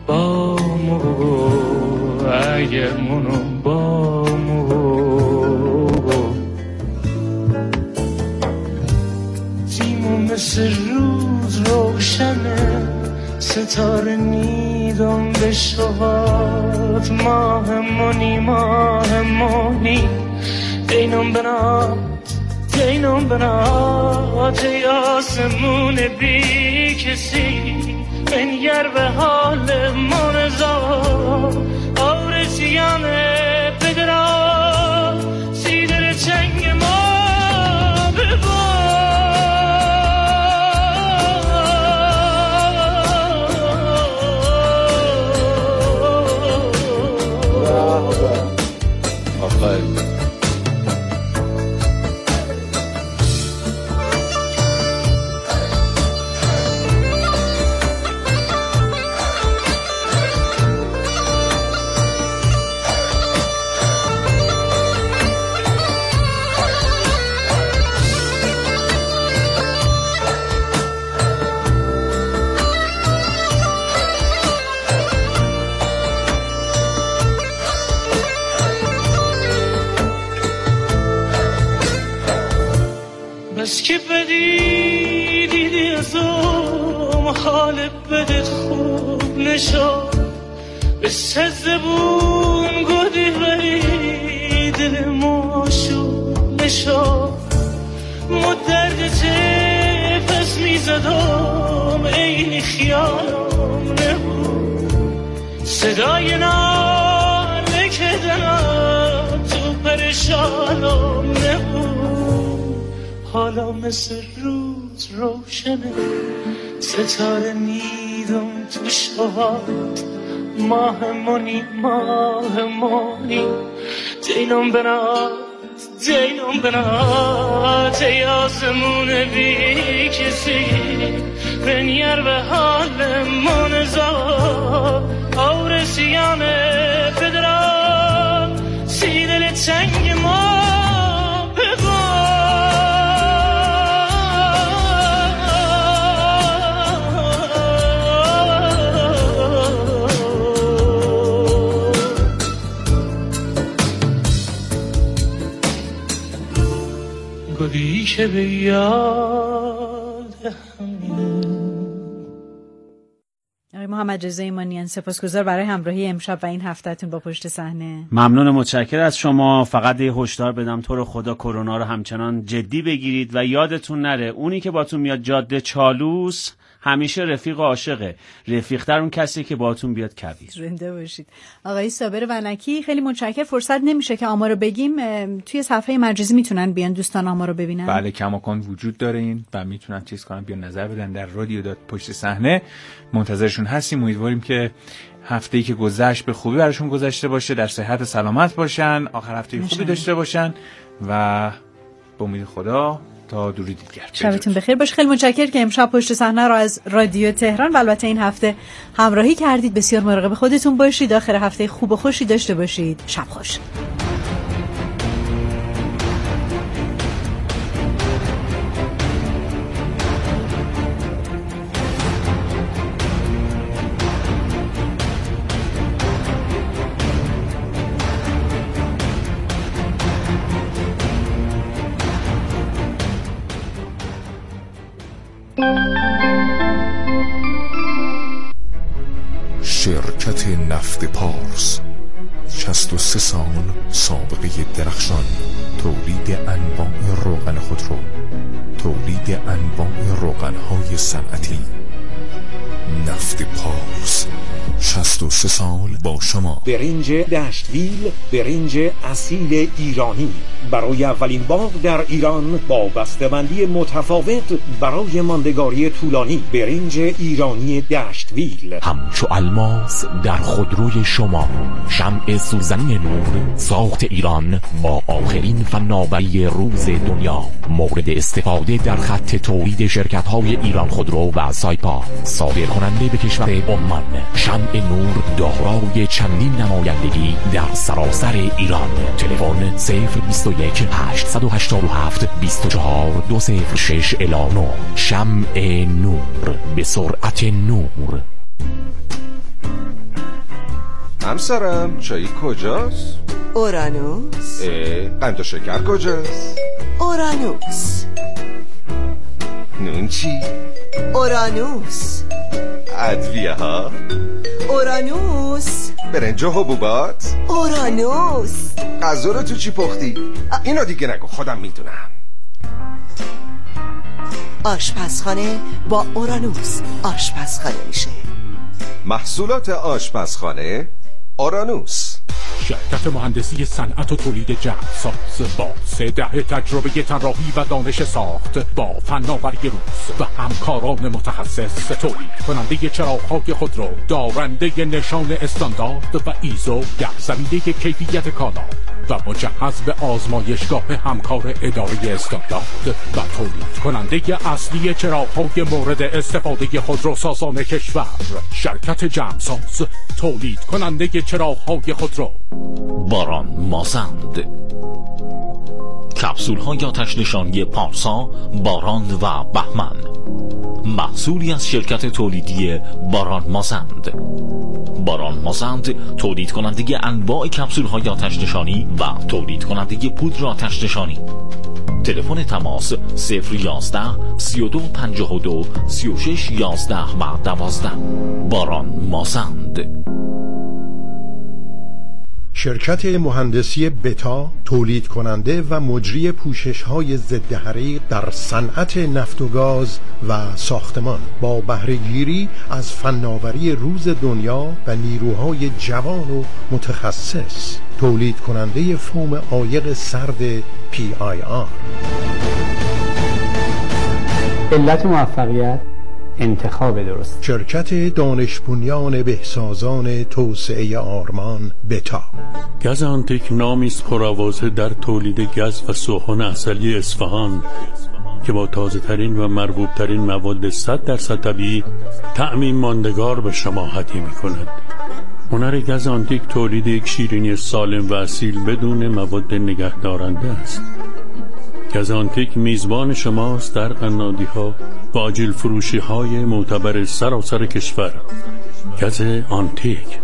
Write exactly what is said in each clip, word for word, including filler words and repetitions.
با مو اگه منو با مو تیمون مثل روز روشنه ستاره نیدم به شهات ماه منی ماه منی دینم بنات دینم بنات ای آسمون بی کسی بنگر به حال منزا آرزیان پدرا سیدر چنگ ما ببا آخر بس که بدی دیدی ازم حال بدت خوب نشد به سزبون گودی ولی دل ماشو نشد مدرد پس میزدم این خیالم نبود صدای ناله که دلم تو پرشانم نبود حالا مثل روز روشنه ستاره نیدم تو شهات ماه منی ماه منی دینم بنات دینم بنات ای آسمون بی کسی بنیر به حال منزا آرزیان پدران سی دل چنگ ما گلی که به یاد آقای محمد رضا ایمانیان سپاسگزار برای همراهی امشب و این هفتهتون با پشت صحنه. ممنون، متشکرم از شما. فقط یه هشدار بدم تو رو خدا کرونا رو همچنان جدی بگیرید و یادتون نره اونی که باتون میاد جاده چالوس همیشه رفیق و عاشقه. رفیق‌تر اون کسی که باهاتون بیاد کویر. زنده باشید. آقای صابر ونکی خیلی متشکرم. فرصت نمیشه که آمارو بگیم، توی صفحه مجازی میتونن بیان دوستان آمارو ببینن. بله کماکان وجود داره این و میتونن چیز کنن بیان نظر بدن در رادیو دات پشت صحنه. منتظرشون هستیم. امیدواریم که هفته‌ای که گذشت به خوبی براشون گذشته باشه، در صحت و سلامت باشن، آخر هفته خوبی داشته باشن و به امید خدا تا دوری دیگر. شبتون بخیر باشه. خیلی متشکرم که امشب پشت صحنه رو از رادیو تهران و البته این هفته همراهی کردید. بسیار مراقب خودتون باشید. آخر هفته خوب و خوشی داشته باشید. شب خوش. شرکت نفت پارس شصت و سه سال سابقه درخشان، تولید انواع روغن خودرو، تولید انواع روغن‌های صنعتی. نفت پارس شصت و سه سال با شما. برنج دشتویل، برنج اصیل ایرانی، برای اولین بار در ایران با بسته‌بندی متفاوت برای ماندگاری طولانی. برنج ایرانی دشتویل همچو الماس در خودروی شما، شمع سوزنی نور، ساخت ایران با آخرین فناوری روز دنیا، مورد استفاده در خط تولید شرکت‌های ایران خودرو و سایپا، صادر کننده به کشور عمان. شمع نور دارای چندین نمایندگی در سراسر ایران. تلفن صفر بیست و یک هشتصد و هشتاد و هفت بیست و چهار دو صفر شش الی نه. شمع نور، به سرعت نور. همسرم چایی کجاست؟ اورانوس. قند و شکر کجاست؟ اورانوس. نون چی؟ اورانوس. ادویه ها؟ اورانوس. برنج و حبوبات؟ اورانوس. غذا رو تو چی پختی؟ اینو دیگه نگو، خودم میدونم. آشپزخانه با اورانوس آشپزخانه میشه. محصولات آشپزخانه اورانوس. شرکت مهندسی صنعت و تولید جهازساز با سه دهه تجربه طراحی و دانش ساخت با فناوری روز و همکاران متخصص، تولید کننده چراغ‌های خودرو دارنده نشان استاندارد و ایزو در زمینه کیفیت کالا و مجهز به آزمایشگاه همکار اداره استاندارد و تولید کننده اصلی چراغ‌های مورد استفاده خودروسازان کشور. شرکت جمساز، تولید کننده چراغ‌های خودرو. باران مازند، کپسول های آتش نشانی پارسا، باران و بهمن، محصولی از شرکت تولیدی باران مازند. باران مازند تولید کننده انواع کپسول های آتش نشانی و تولید کننده پودر آتش نشانی. تلفن تماس صفر یازده سی و دو پنجاه و دو سی و شش یازده و دوازده. باران مازند. شرکت مهندسی بتا، تولید کننده و مجری پوشش‌های ضد حریق در صنعت نفت و گاز و ساختمان، با بهره‌گیری از فناوری روز دنیا و نیروهای جوان و متخصص، تولید کننده فوم عایق سرد پی آی آر. علت موفقیت انتخاب درست. شرکت دانش بنیان بهسازان توسعه آرمان بتا. گز آنتیک نامی است پرآوازه در تولید گز و سوهن عسلی اصفهان که با تازه ترین و مرغوب ترین مواد صد درصد طبیعی طعمی ماندگار به شما هدیه می کند. هنر گز آنتیک تولید یک شیرینی سالم و اصیل بدون مواد نگهدارنده است. گز آنتیک میزبان شماست در قنادی ها و آجیل فروشی های معتبر سراسر کشور. گز آنتیک.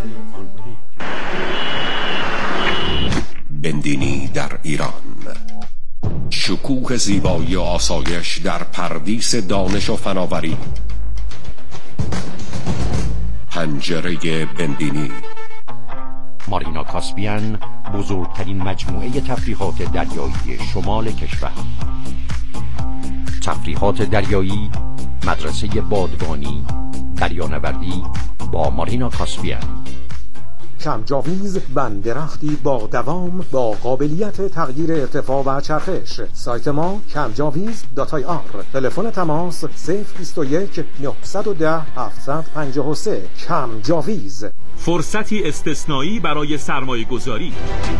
بندینی در ایران، شکوه زیبایی و آسایش در پردیس دانش و فناوری. پنجره بندینی. مارینا کاسپیان، بزرگترین مجموعه تفریحات دریایی شمال کشور. تفریحات دریایی، مدرسه بادبانی، دریانوردی با مارینا کاسپیان. کمجاویز بندرختی با دوام با قابلیت تغییر ارتفاع و چرخش. سایت ما کمجاویز دات آی آر. تلفن تماس صفر بیست و یک نهصد و ده هفتصد و پنجاه و سه. کمجاویز. فرصتی استثنایی برای سرمایه گذاری.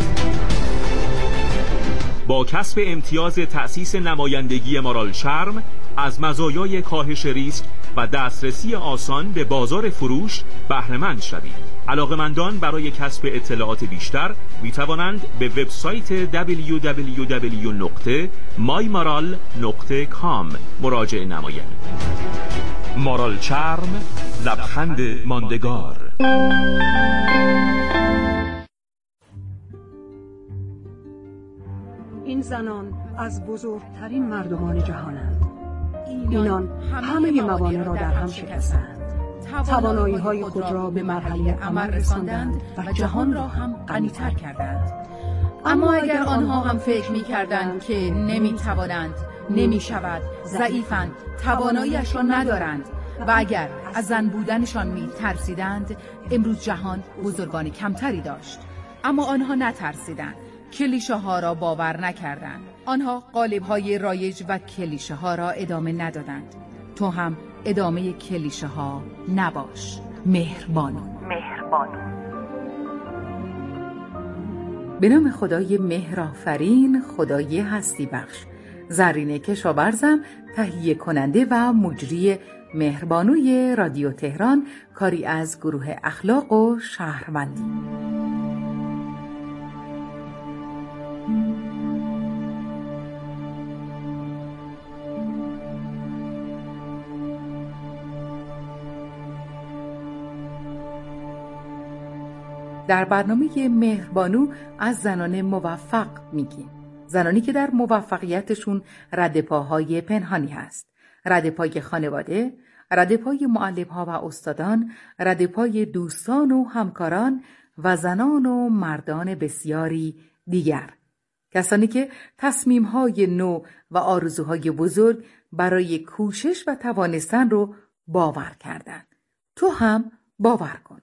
با کسب امتیاز تأسیس نمایندگی مارال چرم از مزایای کاهش ریسک و دسترسی آسان به بازار فروش بهره‌مند شوید. علاقه‌مندان برای کسب اطلاعات بیشتر می توانند به وبسایت دبلیو دبلیو دبلیو دات مای مارال دات کام مراجعه نمایند. مارال چرم، لبخند ماندگار. این زنان از بزرگترین مردمان جهانند. اینان همه موانع را در هم شکستند. توانایی های خود را به مرحله عمل رساندند و جهان را هم غنی‌تر کردند. اما اگر آنها هم فکر می کردند که نمی توانند، نمی شود، ضعیفند، تواناییش را ندارند و اگر از زن بودنشان می ترسیدند، امروز جهان بزرگان کمتری داشت. اما آنها نترسیدند، کلیشه ها را باور نکردند. آنها قالب های رایج و کلیشه ها را ادامه ندادند. تو هم ادامه کلیشه ها نباش. مهربانو. مهربانو. به نام خدای مهرآفرین، خدای هستی بخش. زرینه کشاورزم، تهیه کننده و مجری مهربانوی رادیو تهران، کاری از گروه اخلاق و شهروندی. در برنامه مهربانو از زنان موفق میگیم. زنانی که در موفقیتشون ردپاهای پنهانی هست. ردپای خانواده، ردپای معلم‌ها و استادان، ردپای دوستان و همکاران و زنان و مردان بسیاری دیگر. کسانی که تصمیم‌های نو و آرزوهای بزرگ برای کوشش و توانستن رو باور کردند. تو هم باور کن.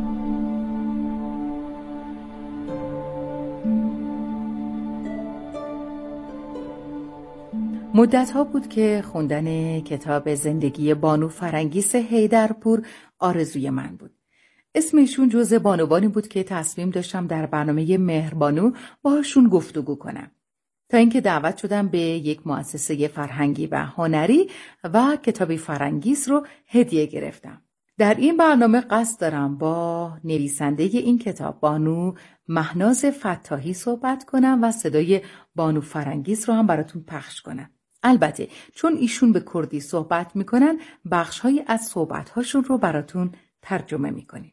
مدت‌ها بود که خوندن کتاب زندگی بانو فرنگیس حیدرپور آرزوی من بود. اسمشون جزء بانوانی بود که تصمیم داشتم در برنامه مهربانو باهاشون گفتگو کنم. تا اینکه دعوت شدم به یک مؤسسه فرهنگی و هنری و کتاب فرنگیس رو هدیه گرفتم. در این برنامه قصد دارم با نویسنده این کتاب بانو مهناز فتاحی صحبت کنم و صدای بانو فرنگیس رو هم براتون پخش کنم. البته چون ایشون به کردی صحبت میکنن بخش‌هایی از صحبت‌هاشون رو براتون ترجمه میکنیم.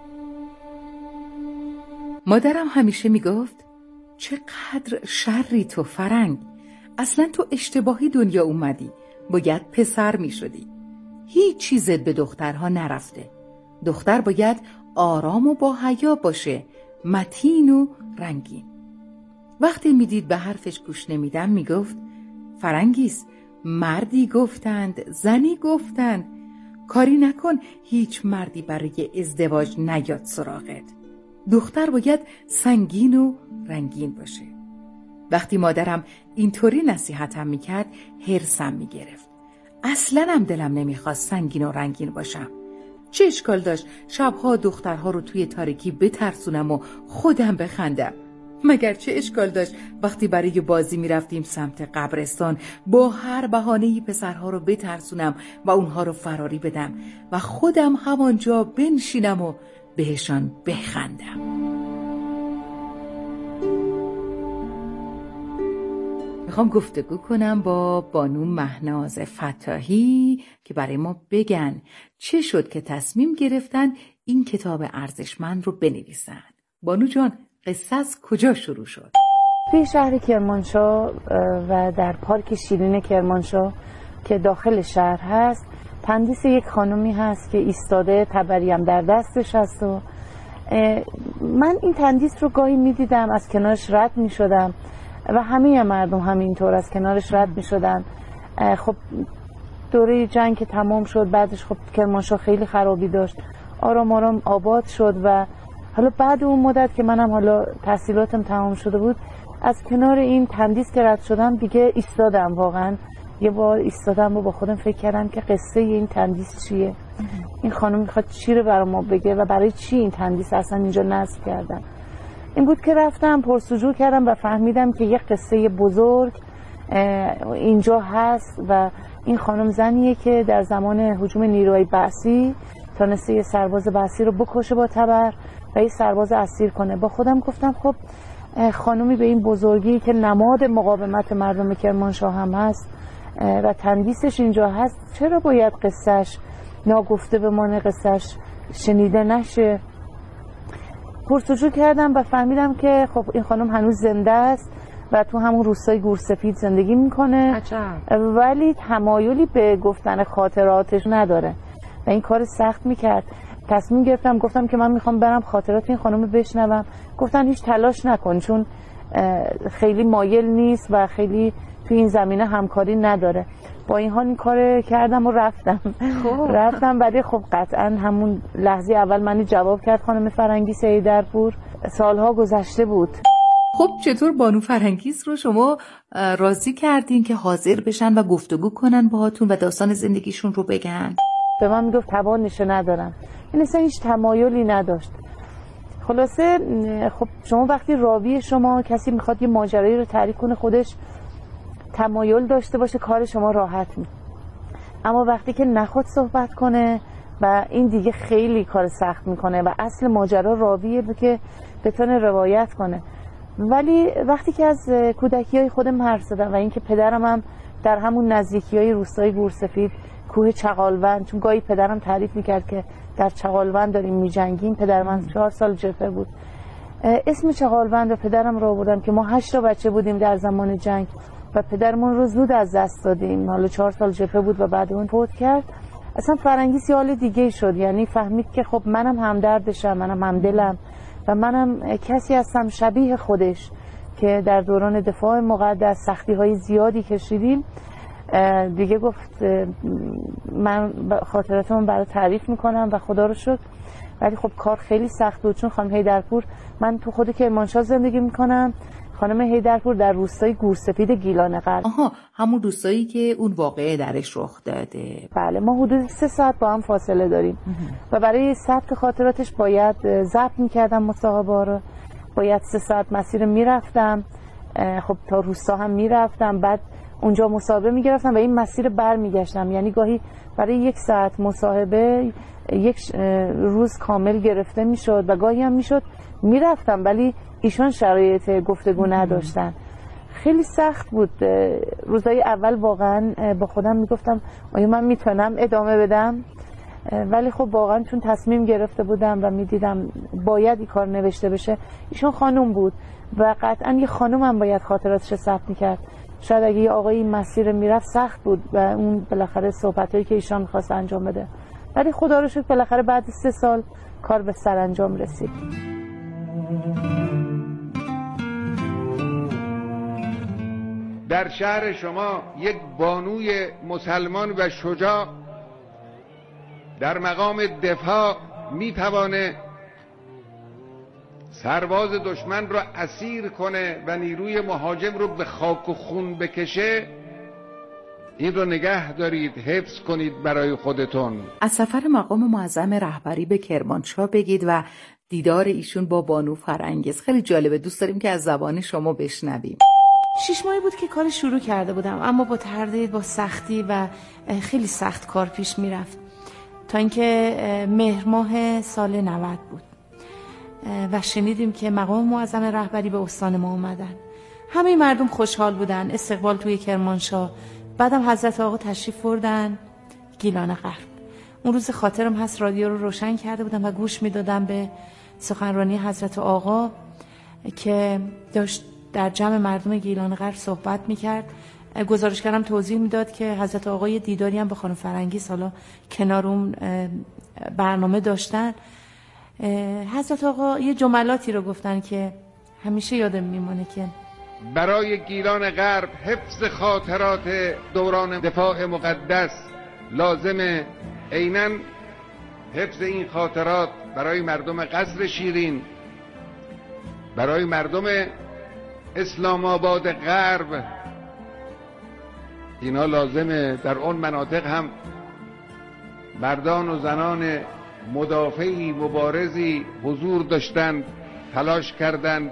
مادرم همیشه میگفت چقدر شری تو فرنگ، اصلا تو اشتباهی دنیا اومدی، باید پسر میشدی. هیچ چیزت به دخترها نرفته. دختر باید آرام و با حیا باشه، متین و رنگین. وقتی میدید به حرفش گوش نمیدم میگفت فرنگیس، مردی گفتند، زنی گفتند، کاری نکن هیچ مردی برای ازدواج نیاد سراغت. دختر باید سنگین و رنگین باشه. وقتی مادرم اینطوری نصیحتم میکرد هرسم میگرفت. اصلاً هم دلم نمیخواست سنگین و رنگین باشم. چه اشکال داشت شبها دخترها رو توی تاریکی بترسونم و خودم بخندم؟ مگر چه اشکال داشت وقتی برای بازی میرفتیم سمت قبرستان با هر بهانه‌ای پسرها رو بترسونم و اونها رو فراری بدم و خودم همانجا بنشینم و بهشان بخندم. میخوام گفتگو کنم با بانو مهناز فتاحی که برای ما بگن چه شد که تصمیم گرفتن این کتاب ارزشمند رو بنویسن. بانو جان، قصه از کجا شروع شد؟ توی شهر کرمانشاه و در پارک شیرین کرمانشاه که داخل شهر هست تندیس یک خانومی هست که ایستاده، تبریم در دستش هست و من این تندیس رو گاهی می دیدم، از کنارش رد می شدم و همه مردم همینطور از کنارش رد می شدن. خب دوره جنگ که تمام شد بعدش خب کرمانشاه خیلی خرابی داشت، آرام آرام آباد شد و حالا بعد اون مدت که منم حالا تحصیلاتم تمام شده بود از کنار این تندیس که رد شدم دیگه ایستادم. واقعا یه بار ایستادم و با خودم فکر کردم که قصه این تندیس چیه، این خانم میخواد چی رو برای ما بگه و برای چی این تندیس اصلا اینجا نصب کردن. این بود که رفتم پرسجو کردم و فهمیدم که یه قصه بزرگ اینجا هست و این خانم زنیه که در زمان هجوم نیروهای بعثی تونسته یه سرباز بعثی رو بکشه با تبر و یه سرباز اسیر کنه. با خودم گفتم خب خانومی به این بزرگی که نماد مقاومت مردم کرمانشاه هم هست و تندیسش اینجا هست، چرا باید قصهش ناگفته بمانه، قصهش شنیده نشه؟ پرسجو کردم و فهمیدم که خب این خانم هنوز زنده است و تو همون روستای گورسفید زندگی میکنه ولی تمایلی به گفتن خاطراتش نداره و این کار سخت میکرد. تصمیم گرفتم، گفتم که من میخوام برم خاطرات این خانم بشنوم. گفتن هیچ تلاش نکن چون خیلی مایل نیست و خیلی توی این زمینه همکاری نداره. با این حال این کار کردم و رفتم خوب. رفتم ولی خب قطعا همون لحظه اول منو جواب کرد خانم فرنگیس حیدرپور. سالها گذشته بود. خب چطور بانو فرنگیس رو شما راضی کردین که حاضر بشن و گفتگو کنن باهاتون و داستان زندگیشون رو بگن؟ به من میگفت توانش ندارم، این اصلا هیچ تمایلی نداشت. خلاصه خب شما وقتی راوی شما کسی میخواد یه ماجرایی رو تعریف کنه خودش تمایل داشته باشه کار شما راحت می. اما وقتی که نخواد صحبت کنه و این دیگه خیلی کار سخت میکنه و اصل ماجرا راویه که بتونه روایت کنه. ولی وقتی که از کودکی های خودم حرف زدم و اینکه پدرم هم در همون نزدیکی های روستای گورسفید کوه چغالوند، چون گاهی پدرم تعریف میکرد که در چغالوند داریم می‌جنگیم. پدر من چهار سال جبهه بود. اسم چغالوند رو پدرم رو آوردم که ما هشت تا بچه بودیم در زمان جنگ و پدرمون رو زود از دست دادیم. حالا چهار سال جبهه بود و بعد اون فوت کرد. اصلا فرنگیس یه حال دیگه شد، یعنی فهمید که خب منم همدردشم، منم همدلم و منم کسی هستم شبیه خودش که در دوران دفاع مقدس سختی های زیادی کشیدیم. دیگه گفت من خاطراتمون برای تعریف میکنم و خدا رو شکر، ولی خب کار خیلی سخت بود چون خانم هیدرپور، من تو خود کرمانشاه زندگی میکنم، خانم هیدرپور در روستای گورسفید گیلان غرب. آها، همون روستایی که اون واقعه درش رخ داده. بله، ما حدود سه ساعت با هم فاصله داریم و برای ثبت خاطراتش باید ضبط میکردم مصاحبه رو، باید سه ساعت مسیر میرفتم، خب تا روستا هم میرفتم، بعد اونجا مصاحبه میگرفتم و این مسیر بر میگشتم، یعنی گاهی برای یک ساعت مصاحبه یک روز کامل گرفته میشد و گاهی هم میشد میرفتم ولی ایشان شرایط گفتگو نداشتن. خیلی سخت بود. روزهای اول واقعا با خودم میگفتم آیا من میتونم ادامه بدم، ولی خب واقعا چون تصمیم گرفته بودم و میدیدم باید این کار نوشته بشه. ایشان خانم بود و قطعا یه خانم هم باید خاطراتش ثبت میکرد. شاید اگه یه آقایی این مسیر میرفت سخت بود و اون بالاخره صحبتایی که ایشان میخواست انجام بده، ولی خدا رو شکر بالاخره بعد سه سال کار به سرانجام رسید. در شهر شما یک بانوی مسلمان و شجاع در مقام دفاع میتوانه سرباز دشمن رو اسیر کنه و نیروی مهاجم رو به خاک و خون بکشه. این رو نگه دارید، حفظ کنید برای خودتون. از سفر مقام معظم رهبری به کرمانشاه بگید و دیدار ایشون با بانو فرنگیس. خیلی جالبه، دوست داریم که از زبان شما بشنویم. شش ماهی بود که کار شروع کرده بودم، اما با تردید، با سختی و خیلی سخت کار پیش میرفت تا اینکه مهر ماه سال نود بود و شنیدیم که مقام معظم رهبری به استان ما اومدن. همه مردم خوشحال بودن، استقبال توی کرمانشاه. بعدم حضرت آقا تشریف بردن گیلان غرب. اون روز خاطرم هست رادیو رو روشن کرده بودم و گوش میدادم به سخنرانی حضرت آقا که داشت در جمع مردم گیلان غرب صحبت میکرد. گزارشگرم توضیح میداد که حضرت آقا یه دیداری هم با خانم فرنگیس حالا کنار اون برنامه داشتن. حضرت آقا یه جملاتی رو گفتن که همیشه یادم میمونه که برای گیلان غرب حفظ خاطرات دوران دفاع مقدس لازمه، عیناً حفظ این خاطرات برای مردم قصر شیرین، برای مردم اسلام آباد غرب، اینا لازمه. در اون مناطق هم مردان و زنان مدافعی مبارزی حضور داشتند، تلاش کردند،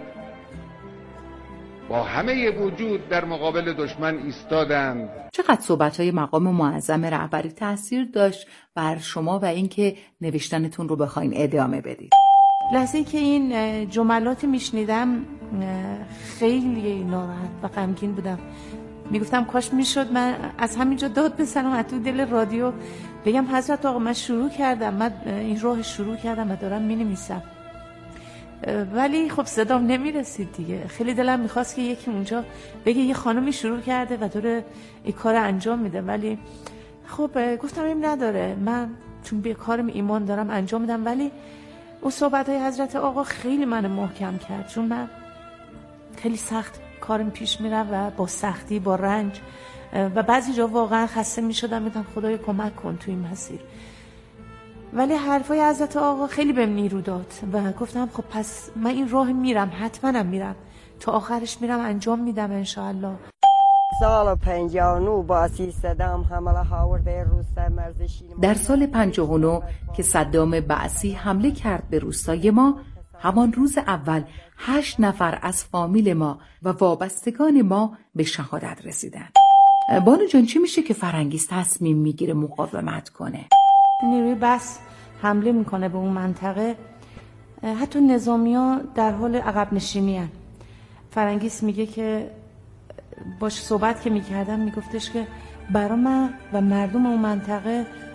با همه وجود در مقابل دشمن ایستادند. چقدر صحبت‌های مقام معظم رهبری تأثیر داشت بر شما و اینکه نوشتنتون رو بخواین ادامه بدید؟ لحظه‌ای که این جملات میشنیدم خیلی ناراحت و غمگین بودم. میگفتم کاش میشد من از همینجا داد بزنم از تو دل رادیو بگم حضرت آقا من شروع کردم، من این راه شروع کردم و دارم مینویسم، ولی خب صدام نمیرسید دیگه. خیلی دلم میخواست که یکی اونجا بگه یه خانمی شروع کرده و داره این کار انجام میده، ولی خب گفتم این نداره، من چون به کارم ایمان دارم انجام میدم. ولی اون صحبت های حضرت آقا خیلی من محکم کرد، چون من خیلی سخت کارم پیش میرم و با سختی، با رنج و بعضی جا واقعا خسته میشدم، میگم خدایا کمک کن تو این مسیر. ولی حرفای حضرت آقا خیلی بهم نیرو داد و گفتم خب پس من این راه میرم، حتما میرم تا آخرش، میرم انجام میدم انشاءالله. سال پنجاه و نه با صدام حمله ها آورده روستای مرزشی. در سال پنجاه و نه که صدام بعثی حمله کرد به روستای ما، همان روز اول هشت نفر از فامیل ما و وابستگان ما به شهادت رسیدند. بانو جان چی میشه که فرنگیس تصمیم میگیره مقاومت کنه؟ نیروی بس حمله میکنه به اون منطقه، حتی نظامی ها در حال عقب نشینی هن. فرنگیس میگه که باش صحبت که میکردم میگفتش که برای من و مردم اون منطقه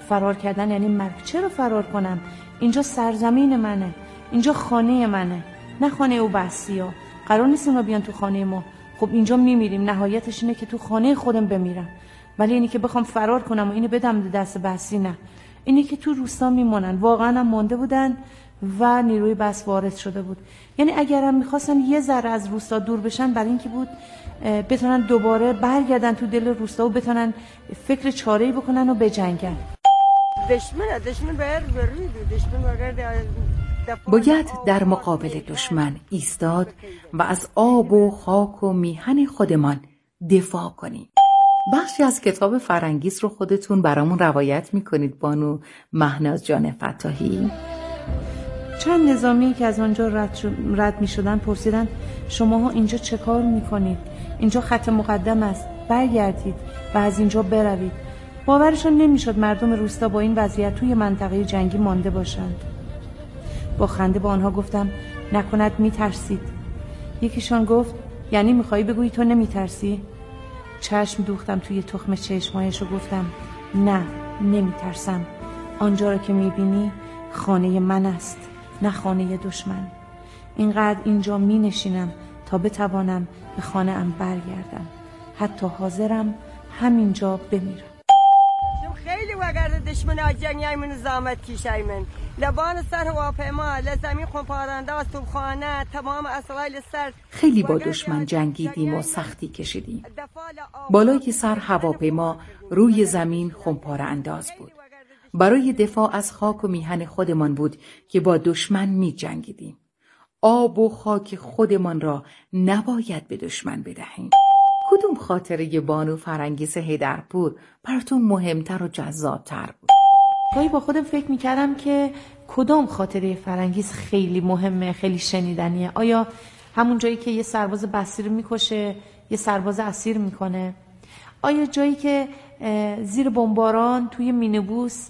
فرار کردن یعنی مرگ. چرا فرار کنم؟ اینجا سرزمین منه، اینجا خانه منه، نه خانه او بسیا. قرار نیست اونا بیان تو خانه ما. خب اینجا میمیریم، نهایتش اینه که تو خانه خودم بمیرم. ولی اینی که بخوام فرار کنم و اینو بدم دست بسی، نه. اینی که تو روستا میمونن. واقعا هم مونده بودن و نیروی بس وارد شده بود. یعنی اگرم میخواستن یه ذره از روستا دور بشن، برای اینکه بود بتونن دوباره برگردن تو دل روستا و بتونن فکر چاره‌ای بکنن و بجنگن. دشمن دشمن بر بروید دشمن باید در مقابل دشمن ایستاد و از آب و خاک و میهن خودمان دفاع کنیم. بخشی از کتاب فرنگیس رو خودتون برامون روایت میکنید بانو مهناز جان فتاحی؟ چند نظامی که از آنجا رد, رد می شدن پرسیدن شماها اینجا چه کار میکنید؟ اینجا خط مقدم است، برگردید و از اینجا بروید. باورشون نمیشد مردم روستا با این وضعیت توی منطقه جنگی مانده باشند. با خنده با آنها گفتم نکند میترسید. یکیشان گفت یعنی میخوایی بگویی تو نمیترسی؟ چشم دوختم توی تخم چشمایش و گفتم نه، نمیترسم. آنجا را که میبینی خانه من است، نه خانه دشمن. اینقدر اینجا می نشینم تا بتوانم به خانه ام برگردم. حتی حاضرم همینجا بمیرم. خیلی وگرد دشمن آجنگی من زامت کیشای من لبان سر هواپیما لزمین خمپارنده و توبخانه تمام اسرائیل سر. خیلی با دشمن جنگیدیم و سختی کشیدیم. بالای سر هواپیما، روی زمین خمپاره انداز بود. برای دفاع از خاک و میهن خودمان بود که با دشمن می جنگیدیم. آب و خاک خودمان را نباید به دشمن بدهیم. کدوم خاطره بانو فرنگیس حیدرپور براتون مهمتر و جذابتر بود؟ گاهی با خودم فکر می کردم که کدام خاطره فرنگیس خیلی مهمه، خیلی شنیدنیه. آیا همون جایی که یه سرباز بسیر میکشه، یه سرباز اسیر میکنه؟ آیا جایی که زیر بمباران توی مینیبوس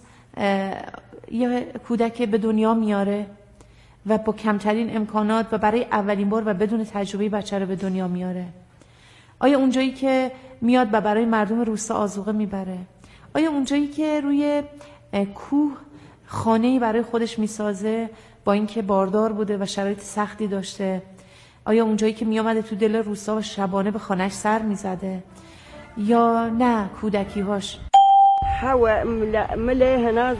یه کودک به دنیا میاره و با کمترین امکانات و برای اولین بار و بدون تجربه بچه رو به دنیا میاره؟ آیا اونجایی که میاد و برای مردم روستا آذوقه میبره؟ آیا اونجایی که روی کوه خانه‌ای برای خودش میسازه با اینکه باردار بوده و شرایط سختی داشته؟ آیا اونجایی که میامده تو دل روستا و شبانه به خانه‌اش سر میزده؟ یا نه کودکی‌هاش؟ هوا مله هناز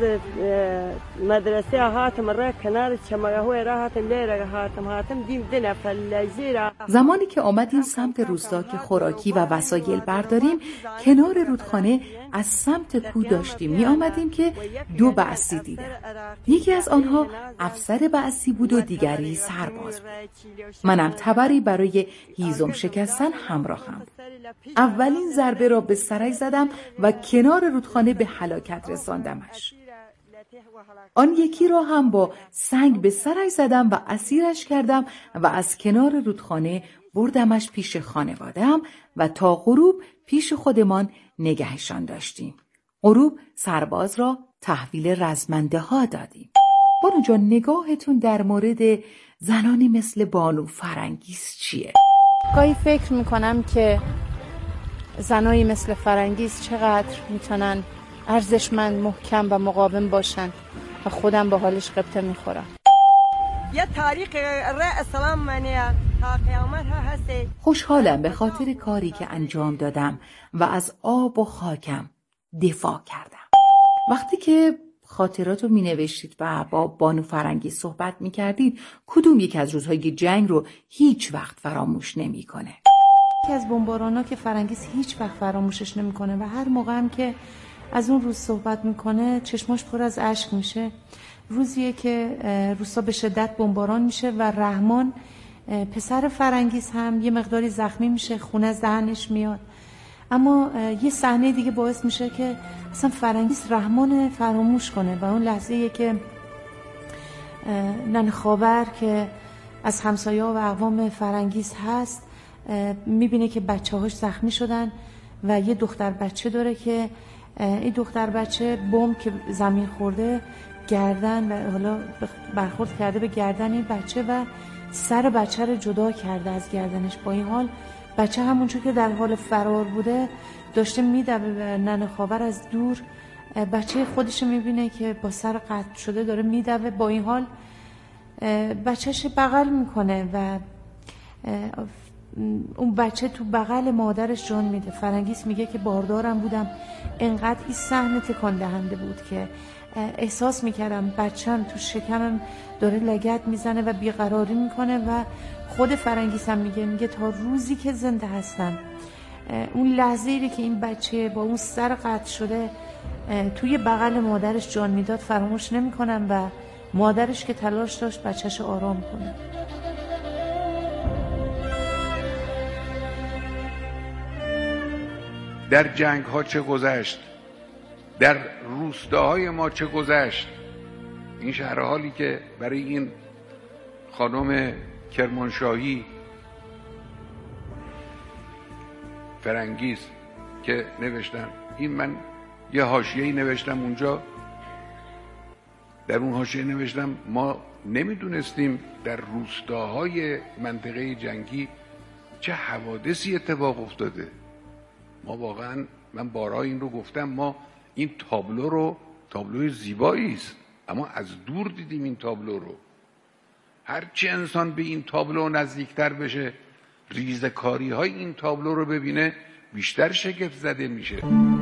مدرسه هاتم را کنار چمگاهوی را هاتم لیره هاتم هاتم دیم دنه فلزیره. زمانی که آمدیم سمت روستا که خوراکی و وسایل برداریم، کنار رودخانه از سمت کو داشتیم می آمدیم که دو بعثی دیدم. یکی از آنها افسر بعثی بود و دیگری سرباز بود. منم تبری برای هیزم شکستن همراهم. اولین ضربه را به سرش زدم و کنار رودخانه به هلاکت رساندمش. آن یکی را هم با سنگ به سرش زدم و اسیرش کردم و از کنار رودخانه بردمش پیش خانواده‌ام و تا غروب پیش خودمان نگهشان داشتیم. غروب سرباز را تحویل رزمنده ها دادیم. بانو جان، نگاهتون در مورد زنانی مثل بانو فرنگیس چیه؟ گاهی فکر میکنم که زنایی مثل فرنگیس چقدر میتونن ارزشمند، محکم و مقاوم باشن و خودم به حالش قبطه میخورم. یه تاریخ را اسلام منیه تا قیامت ها هستی. خوشحالم به خاطر کاری که انجام دادم و از آب و خاکم دفاع کردم. وقتی که خاطرات رو می نوشتید و با بانو فرنگیس صحبت می کردید، کدوم یک از روزهای جنگ رو هیچ وقت فراموش نمی کنه؟ یکی از بمبارانا که فرنگیس هیچ وقت فراموشش نمی کنه و هر موقع هم که از اون روز صحبت میکنه چشماش پر از اشک میشه. روزیه که روستا به شدت بمباران میشه و رحمان پسر فرنگیس هم یه مقداری زخمی میشه، خون از دهنش میاد. اما یه صحنه دیگه باعث میشه که اصلا فرنگیس رحمان فراموش کنه و اون لحظه‌ایه که ننه خاور که از همسایه‌ها و اقوام فرنگیس هست میبینه که بچه‌هاش زخمی شدن و یه دختر بچه داره که این دختر بچه بمب که زمین خورده گردن و حالا برخورد کرده به گردن این بچه و سر بچه رو جدا کرده از گردنش. با این حال بچه همونجور که در حال فرار بوده داشته میدوه و ننه خاور از دور بچه خودش میبینه که با سر قطع شده داره میدوه، با این حال بچهش بغل میکنه و اون بچه تو بغل مادرش جان میده. فرنگیس میگه که باردارم بودم، انقدر این صحنه تکان دهنده بود که احساس میکردم بچه‌م تو شکمم داره لگد میزنه و بیقراری میکنه و خود فرنگیس هم میگه میگه تا روزی که زنده هستم اون لحظه‌ای که این بچه با اون سر قطع شده توی بغل مادرش جان میداد فراموش نمیکنم و مادرش که تلاش داشت بچه‌ش آرام کنه. در جنگ ها چه گذشت، در روستاهای ما چه گذشت. این شرح حالی که برای این خانم کرمانشاهی فرنگیس که نوشتن، این من یه حاشیه‌ای نوشتم اونجا، در اون حاشیه نوشتم ما نمیدونستیم در روستاهای منطقه جنگی چه حوادثی اتفاق افتاده. ما واقعا، من بارها این رو گفتم، ما این تابلو رو، تابلوی زیبایی است، اما از دور دیدیم این تابلو رو. هرچی انسان به این تابلو نزدیکتر بشه، ریزکاری های این تابلو رو ببینه، بیشتر شگفت زده میشه.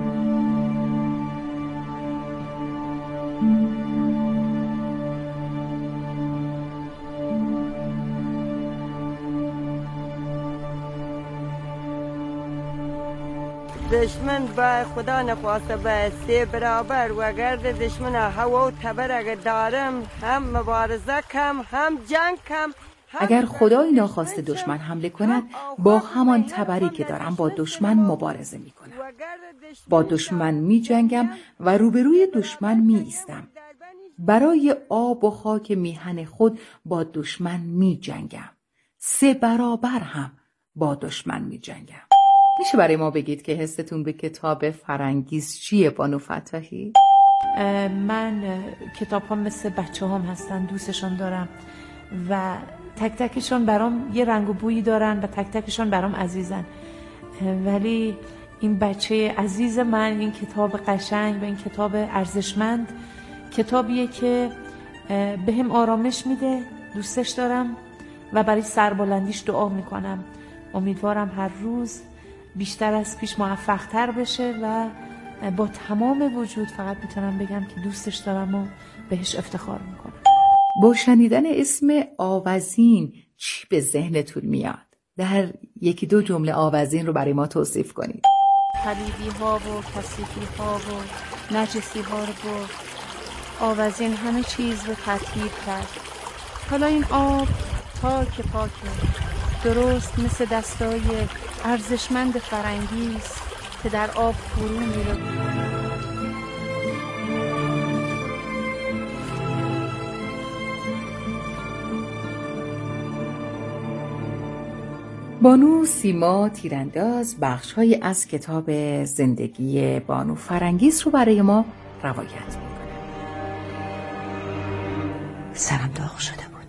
دشمن با خدا نخواسته به سه برابر و اگر دشمن هوا و تبر اگر دارم، هم مبارزه کم هم جنگ کم. اگر خدای ناخواسته دشمن حمله کند، با همان تبری که دارم با دشمن مبارزه می کنم. با دشمن می جنگم و روبروی دشمن می ایستم. برای آب و خاک میهن خود با دشمن می جنگم. سه برابر هم با دشمن می جنگم. میشه برای ما بگید که حستون به کتاب فرنگیس چیه بانو فتاحی؟ من کتاب ها مثل بچه هم هستن، دوستشون دارم و تک تکشون برام یه رنگ و بویی دارن و تک تکشون برام عزیزن، ولی این بچه عزیز من، این کتاب قشنگ و این کتاب ارزشمند، کتابیه که به هم آرامش میده، دوستش دارم و برای سربلندیش دعا میکنم. امیدوارم هر روز بیشتر از پیش موفق تر بشه و با تمام وجود فقط میتونم بگم که دوستش دارم و بهش افتخار میکنم. با شنیدن اسم آوزین چی به ذهنتون میاد؟ در یکی دو جمله آوزین رو برای ما توصیف کنید. پلیدی ها و کثیفی ها و نجسی ها رو برد، آوزین همه چیز رو تطهیر کرد. حالا این آب پاک پاکه، درست مثل دستای ارزشمند فرنگیس که در آب فرو میره. بانو سیما تیرانداز بخش‌هایی از کتاب زندگی بانو فرنگیس رو برای ما روایت می‌کنه. سرم داغ شده بود.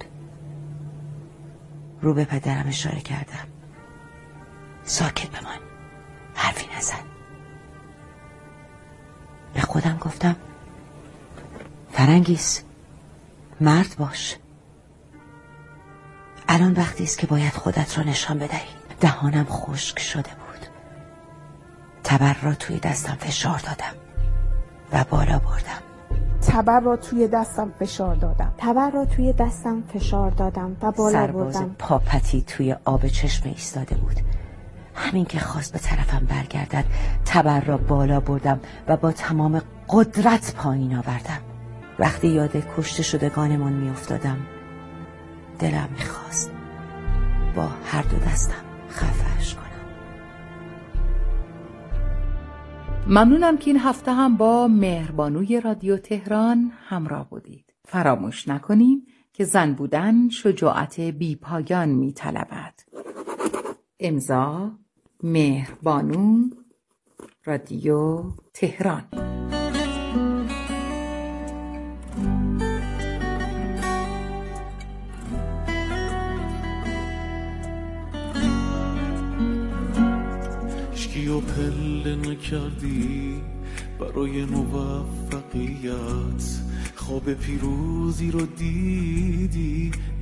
رو به پدرم اشاره کردم. ساکت بمان، حرفی نزن. به خودم گفتم فرنگیس، مرد باش. الان وقتی است که باید خودت را نشان بدهی. دهانم خشک شده بود. تبر را توی دستم فشار دادم و بالا بردم. تبر را توی دستم فشار دادم. تبر را توی دستم فشار دادم و بالا بردم. سرباز پاپتی توی آب چشم ایستاده بود. همین که خواست به طرفم برگردد، تبر را بالا بردم و با تمام قدرت پایین آوردم. وقتی یاد کشته شدگانمان می افتادم، دلم میخواست با هر دو دستم خفه‌اش کنم. ممنونم که این هفته هم با مهربانوی رادیو تهران همراه بودید. فراموش نکنیم که زن بودن شجاعت بی پایان می طلبد. امضا مهربانو، رادیو تهران. و پله نکردی برای موفقیت خواب پیروزی رو دیدی